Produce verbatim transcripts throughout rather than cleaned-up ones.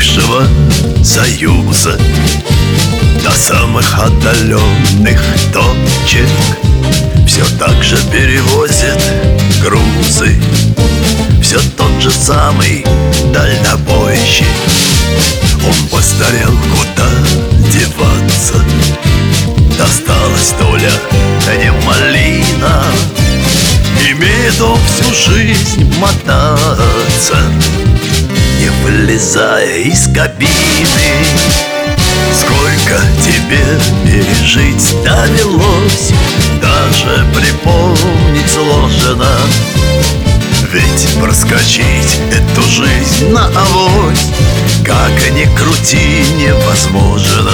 бывшего Союза до самых отдаленных точек все так же перевозит грузы. Все тот же самый дальнобойщик. Он постарел, куда деваться. Досталась доля, не малина. Имеет он всю жизнь мотаться, не вылезая из кабины. Сколько тебе пережить довелось, даже припомнить сложно. Ведь проскочить эту жизнь наавось, как ни крути, невозможно.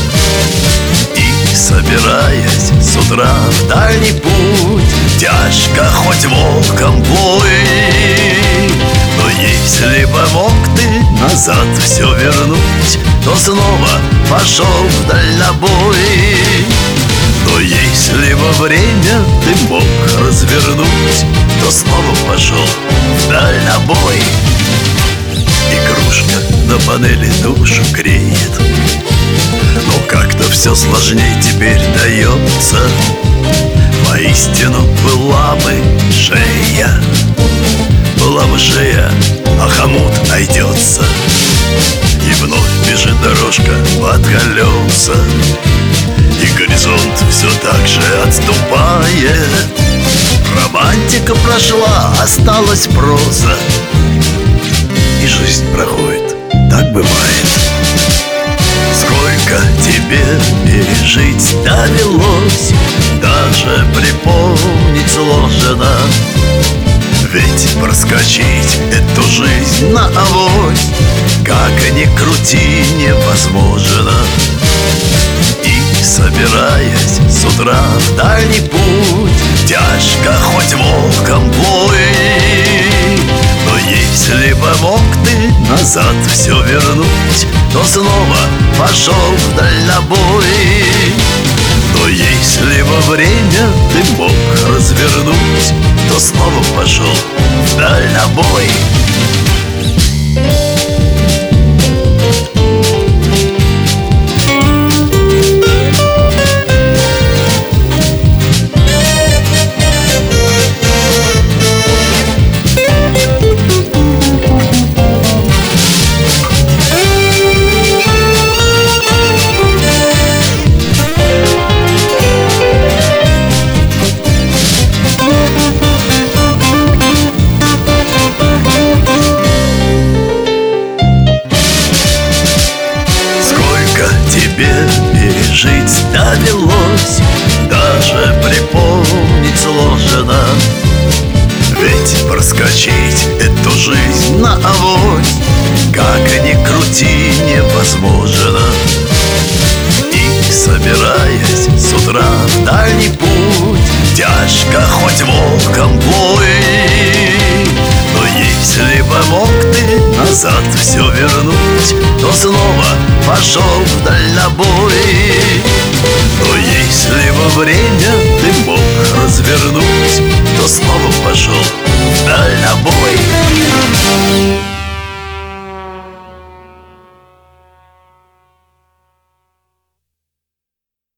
И собираясь с утра в дальний путь, тяжко хоть волком вой. Но если бы мог ты назад все вернуть, то снова пошел в дальнобой. Но если бы время ты мог развернуть, то снова пошел в дальнобой. Игрушка на панели душу греет, но как-то все сложнее теперь дается. Воистину была бы шея, была бы шея, а хомут найдется. И вновь бежит дорожка под колеса, и горизонт все так же отступает. Романтика прошла, осталась проза, и жизнь проходит, так бывает. Сколько тебе пережить довелось, даже припомнить сложно. Ведь проскочить эту жизнь наавось, как ни крути, невозможно. И собираясь с утра в дальний путь, тяжко хоть волком вой. Но если бы мог ты назад все вернуть, то снова пошел в дальнобой. Но если бы время ты мог развернуть, то снова пошел в дальнобой. Тебе пережить довелось, даже припомнить сложно. Ведь проскочить эту жизнь наавось, как ни крути, невозможно. И собираясь с утра в дальний путь, тяжко хоть волком вой. Но если бы мог ты назад все вернуть, то снова пошел в дальнобой. Но если бы время ты мог развернуть, то снова пошел в дальнобой.